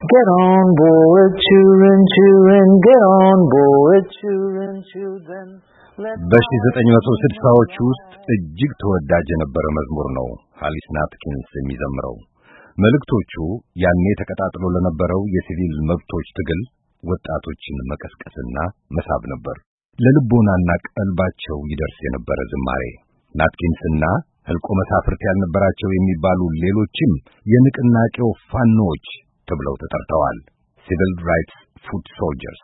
Get on board, children, children, get on board, children, children. በ1960ዎቹ ውስጥ እጅግ ተወዳጅ የነበረ መዝሙር ነው ሃሊስ ናትኪንስ የሚዘምረው። መልእክቶቹ ያኔ ተቀጣጥሎ ለነበረው የሲቪል መብቶች ትግል ወጣቶችን መቀስቀስና መሳብ ነበር። ለልቦናና ቀልባቸው ይደርስ የነበረ ዝማሬ። ናትኪንስና ህልቆ መሳፍርት ያልነበራቸው የሚባሉ ሌሎችም የንቅናቄው ፋኖች ተብለው ተጠርተዋል። ሲቪል ራይትስ ፉት ሶልጀርስ።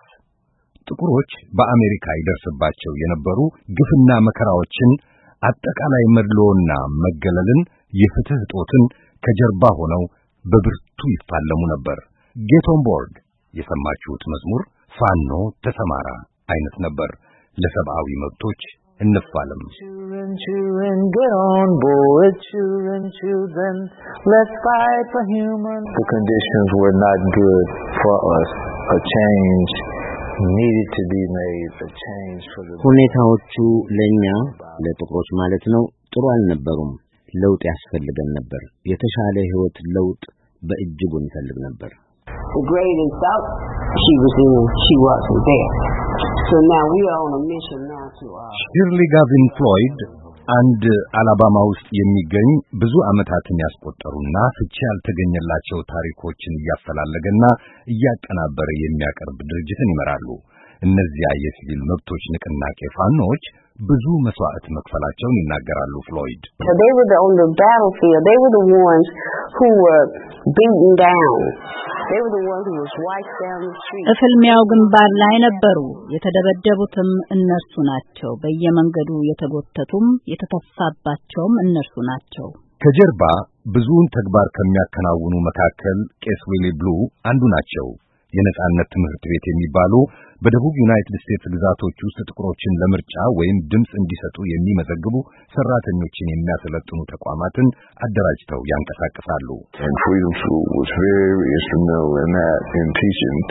ጥቁሮች በአሜሪካ ይደርስባቸው የነበሩ ግፍና መከራዎችን፣ አጠቃላይ መድሎና መገለልን፣ የፍትህ እጦትን ከጀርባ ሆነው በብርቱ ይፋለሙ ነበር። ጌት ኦን ቦርድ የሰማችሁት መዝሙር ፋኖ ተሰማራ አይነት ነበር። ለሰብአዊ መብቶች እንፋለም። Children, children, get on board, children, children, let's fight for human. The conditions were not good for us. A change needed to be made, a change for the ሁኔታዎቹ ለኛ ለጥቁሮች ማለት ነው ጥሩ አልነበሩም። ለውጥ ያስፈልገን ነበር። የተሻለ ህይወት ለውጥ በእጅጉ እንፈልግ ነበር። The grade in South she wasn't there. So now we are on a mission now to ሺርሊ ጋቪን ፍሎይድ አንድ አላባማ ውስጥ የሚገኝ ብዙ ዓመታትን ያስቆጠሩና ፍቺ ያልተገኘላቸው ታሪኮችን እያፈላለገና እያቀናበረ የሚያቀርብ ድርጅትን ይመራሉ። እነዚያ የሲቪል መብቶች ንቅናቄ ፋኖች ብዙ መስዋዕት መክፈላቸውን ይናገራሉ። ፍሎይድ They were on the battlefield. They were the ones who were beaten down. They were the ones who was wiped down the street. ፍልሚያው ግንባር ላይ ነበሩ። የተደበደቡትም እነርሱ ናቸው። በየመንገዱ የተጎተቱም የተተፋባቸውም እነርሱ ናቸው። ከጀርባ ብዙውን ተግባር ከሚያከናውኑ መካከል ቄስ ዊሊ ብሉ አንዱ ናቸው። የነጻነት ትምህርት ቤት የሚባሉ በደቡብ ዩናይትድ ስቴትስ ግዛቶች ውስጥ ጥቁሮችን ለምርጫ ወይም ድምጽ እንዲሰጡ የሚመዘግቡ ሰራተኞችን የሚያሰለጥኑ ተቋማትን አደራጅተው ያንቀሳቅሳሉ። Freedom School was very instrumental in that, in teaching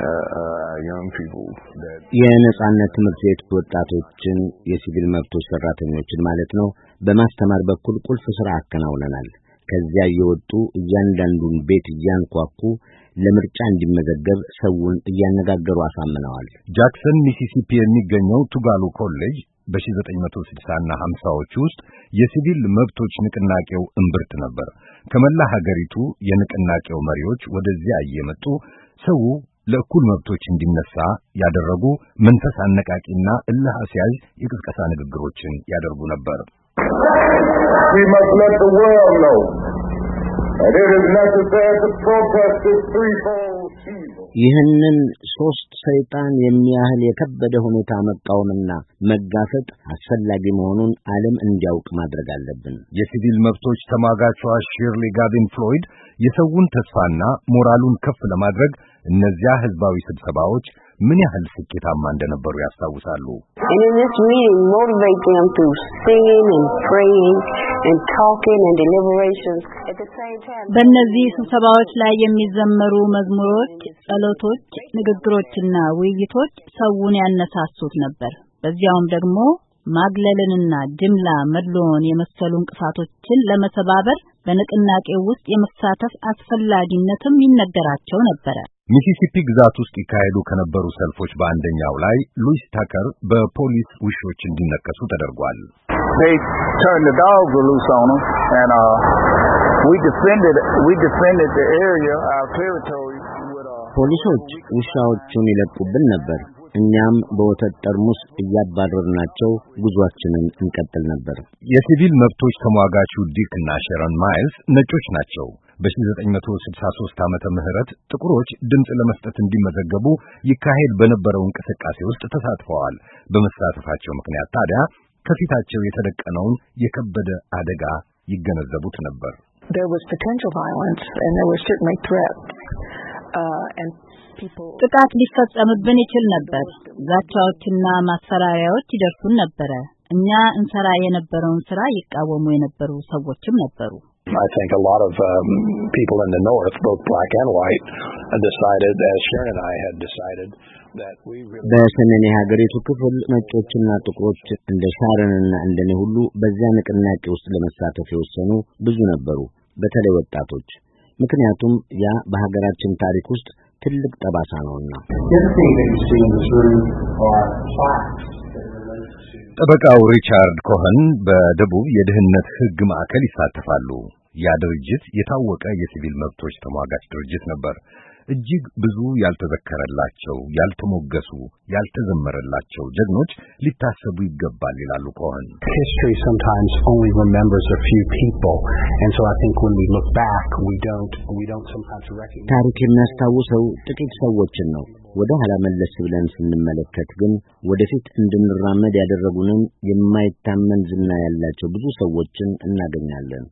young people that የነጻነት ትምህርት ቤት ወጣቶችን የሲቪል መብቶች ሰራተኞችን ማለት ነው በማስተማር በኩል ቁልፍ ስራ አከናውነናል። ከዚያ የወጡ እያንዳንዱን ቤት እያንኳኩ ለምርጫ እንዲመዘገብ ሰውን እያነጋገሩ አሳምነዋል። ጃክሰን ሚሲሲፒ የሚገኘው ቱጋሉ ኮሌጅ በ1960 እና 50ዎች ውስጥ የሲቪል መብቶች ንቅናቄው እምብርት ነበር። ከመላ ሀገሪቱ የንቅናቄው መሪዎች ወደዚያ እየመጡ ሰው ለእኩል መብቶች እንዲነሳ ያደረጉ መንፈስ አነቃቂና እልህ አስያዥ የቅስቀሳ ንግግሮችን ያደርጉ ነበር። we must let the world know that it is necessary to protest this threefold evil. ይህንን ሶስት ሰይጣን የሚያህል የከበደ ሁኔታ መቃወምና መጋፈጥ አስፈላጊ መሆኑን ዓለም እንዲያውቅ ማድረግ አለብን። የሲቪል መብቶች ተሟጋቿ ሺርሊ ጋቪን ፍሎይድ የሰውን ተስፋና ሞራሉን ከፍ ለማድረግ እነዚያ ህዝባዊ ስብሰባዎች ምን ያህል ስኬታማ እንደነበሩ ያስታውሳሉ። And in this meeting motivate them through singing and praying and talking and deliberations at the same time. በእነዚህ ስብሰባዎች ላይ የሚዘመሩ መዝሙሮች፣ ጸሎቶች፣ ንግግሮችና ውይይቶች ሰውን ያነሳሱት ነበር። በዚያውም ደግሞ ማግለልንና ጅምላ መድሎን የመሰሉ እንቅፋቶችን ለመሰባበር በንቅናቄው ውስጥ የመሳተፍ አስፈላጊነትም ይነገራቸው ነበር። ሚሲሲፒ ግዛት ውስጥ ይካሄዱ ከነበሩ ሰልፎች በአንደኛው ላይ ሉዊስ ታከር በፖሊስ ውሾች እንዲነከሱ ተደርጓል። They turned the dogs loose on them and we defended the area, our territory with ፖሊሶች ውሻዎቹን ይለቁብን ነበር። እኛም በወተት ጠርሙስ እያባረርናቸው ጉዟችንን እንቀጥል ነበር። የሲቪል መብቶች ተሟጋቹ ዲክ እና ሼረን ማይልስ ነጮች ናቸው። በ1963 ዓመተ ምህረት ጥቁሮች ድምጽ ለመስጠት እንዲመዘገቡ ይካሄድ በነበረው እንቅስቃሴ ውስጥ ተሳትፈዋል። በመሳተፋቸው ምክንያት ታዲያ ከፊታቸው የተደቀነውን የከበደ አደጋ ይገነዘቡት ነበር። There was potential violence and there were certainly threats. And ጥቃት ሊፈጸምብን ይችል ነበር። ዛቻዎችና ማስፈራሪያዎች ይደርሱን ነበር። እኛ እንሰራ የነበረውን ስራ ይቃወሙ የነበሩ ሰዎችም ነበሩ። I think a lot of people in the north, both black and white, decided, as Sharon and I had decided, that we really በሰሜን የሀገሪቱ ክፍል ነጮችና ጥቁሮች እንደ ሻረንና እንደኔ ሁሉ በዚያ ንቅናቄ ውስጥ ለመሳተፍ የወሰኑ ብዙ ነበሩ። በተለይ ወጣቶች ምክንያቱም ያ በሀገራችን ታሪክ ውስጥ ትልቅ ጠባሳ ነውና። ጠበቃው ሪቻርድ ኮኸን በደቡብ የደህንነት ሕግ ማዕከል ይሳተፋሉ። ያ ድርጅት የታወቀ የሲቪል መብቶች ተሟጋች ድርጅት ነበር። እጅግ ብዙ ያልተዘከረላቸው፣ ያልተሞገሱ፣ ያልተዘመረላቸው ጀግኖች ሊታሰቡ ይገባል ይላሉ ኮኸን። History sometimes only remembers a few people, and so I think when we look back, we don't sometimes recognize. ታሪክ የሚያስታውሰው ጥቂት ሰዎችን ነው። ወደ ኋላ መለስ ብለን ስንመለከት ግን ወደፊት እንድንራመድ ያደረጉንን የማይታመን ዝና ያላቸው ብዙ ሰዎችን እናገኛለን።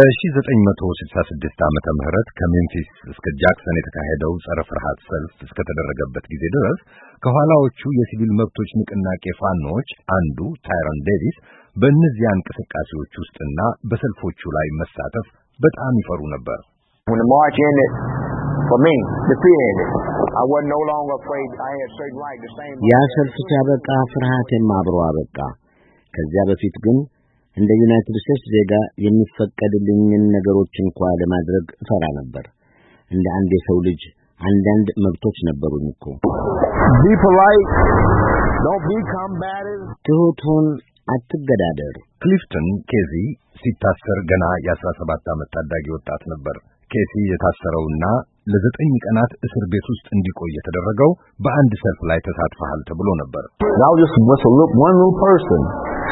በ1966 ዓመተ ምህረት ከሜምፊስ እስከ ጃክሰን የተካሄደው ጸረ ፍርሃት ሰልፍ እስከተደረገበት ጊዜ ድረስ ከኋላዎቹ የሲቪል መብቶች ንቅናቄ ፋኖች አንዱ ታይረን ዴቪስ በእነዚያ እንቅስቃሴዎች ውስጥና በሰልፎቹ ላይ መሳተፍ በጣም ይፈሩ ነበር። When the march ended, for me, the fear ended. I was no longer afraid. I had straight right the same. ያ ሰልፍ ሲያበቃ ፍርሃቴም አብሮ አበቃ። ከዚያ በፊት ግን እንደ ዩናይትድ ስቴትስ ዜጋ የሚፈቀድልኝን ነገሮች እንኳን ለማድረግ እፈራ ነበር። እንደ አንድ የሰው ልጅ አንዳንድ መብቶች ነበሩኝ እኮ። Be polite. Don't be combative. ትሁቱን አትገዳደር። ክሊፍተን ኬዚ ሲታሰር ገና የ17 ዓመት ታዳጊ ወጣት ነበር። ኬሲ የታሰረውና ለ9 ቀናት እስር ቤት ውስጥ እንዲቆይ የተደረገው በአንድ ሰልፍ ላይ ተሳትፈሃል ተብሎ ነበር። Now just was one little person,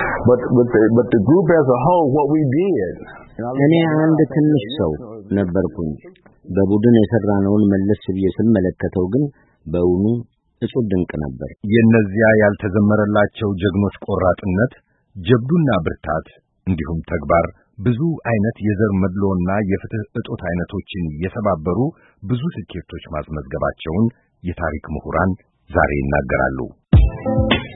but the group as a whole, what we did. እኔ አንድ ትንሽ ሰው ነበርኩኝ። በቡድን የሰራነውን መለስ ብዬ ስመለከተው ግን በእውኑ እጹብ ድንቅ ነበር። የእነዚያ ያልተዘመረላቸው ጀግኖች ቆራጥነት፣ ጀብዱና ብርታት እንዲሁም ተግባር ብዙ አይነት የዘር መድሎና የፍትህ እጦት አይነቶችን የሰባበሩ ብዙ ስኬቶች ማስመዝገባቸውን የታሪክ ምሁራን ዛሬ ይናገራሉ።